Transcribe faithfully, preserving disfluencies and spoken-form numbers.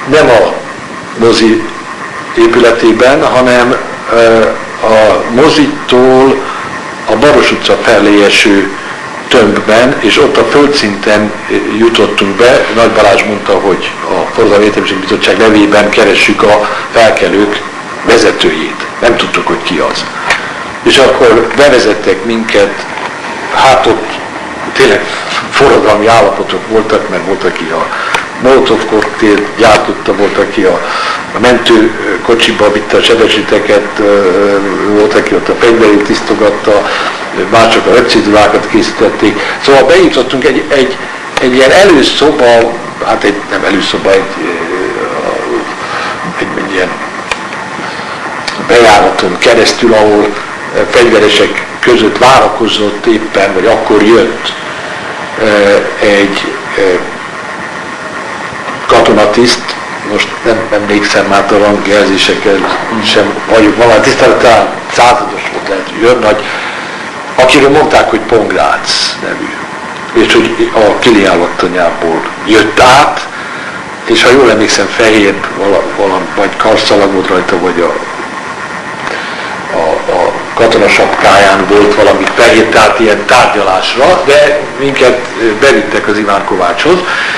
nem a mozi épületében, hanem a mozitól a Baros utca felé eső tömbben, és ott a földszinten jutottunk be. Nagy Balázs mondta, hogy a Forradalmi Értelmiségi Bizottság nevében keressük a felkelők vezetőjét. Nem tudtuk, hogy ki az. És akkor bevezettek minket, hát ott tényleg forradalmi állapotok voltak, mert volt, aki a Molotov koktélt gyártotta, volt, aki a, a mentőkocsiba vitte a sebesülteket, volt, aki ott a fegyverét tisztogatta, már csak a röpcédulákat készítették. Szóval bejutottunk egy, egy, egy ilyen előszoba, hát egy, nem előszoba, egy, egy, egy ilyen bejáraton keresztül, ahol fegyveresek között várakozott éppen, vagy akkor jött egy katonatiszt, most nem emlékszem már a rangjelzéseket, sem vagyok valami tisztelet, talán százados volt, lehet, hogy őrnagy, akiről mondták, hogy Pongrác nevű, és hogy a Kilián-laktanyából jött át, és ha jól emlékszem, fehér valami, vagy karszalag volt rajta, vagy a, a, a katonasapkáján volt valami fehér, tehát ilyen tárgyalásra, de minket bevittek az Iván Kovácshoz,